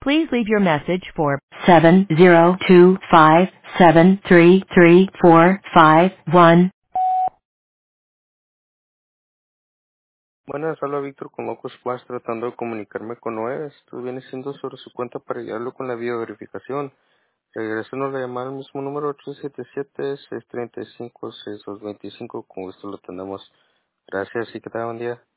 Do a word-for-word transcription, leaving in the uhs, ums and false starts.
Please leave your message for seven zero two five seven three three four five one. Buenas, habla Víctor con Locus Plus tratando de comunicarme con Noé. Esto viene siendo sobre su cuenta para ayudarlo con la videoverificación. Regresanos la llamada al mismo número ocho siete siete, seis tres cinco, seis dos dos cinco. Con gusto lo tenemos. Gracias y que tenga buen día.